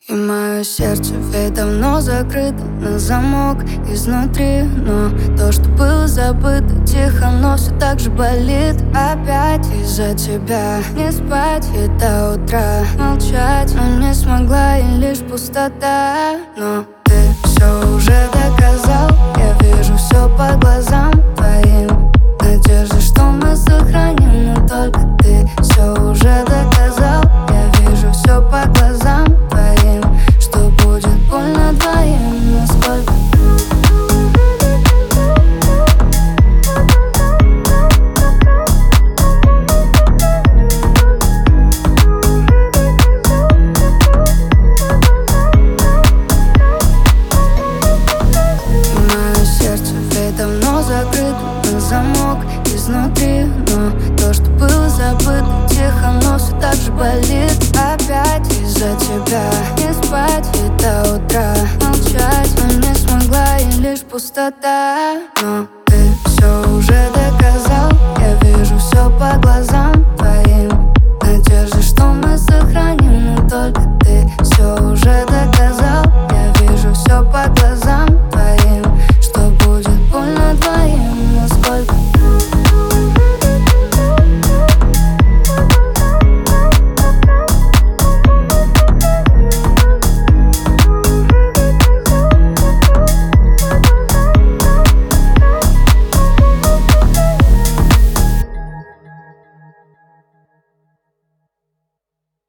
И мое сердце ведь давно закрыто на замок изнутри. Но то, что было забыто, тихо, но все так же болит. Опять из-за тебя не спать и до утра молчать, но не смогла, и лишь пустота. Но ты все уже доказал, я вижу все по глазам твоим. Надежда, что мы сохраним, но только ты все уже доказал. Я вижу все по глазам твоим, что будет больно двоим, насколько. Мое сердце ведь давно закрыто на замок изнутри. Но то, что было забыто, тихо, но все так же болит. Опять из-за тебя не спать и до утра молчать, но не смогла, и лишь пустота. Но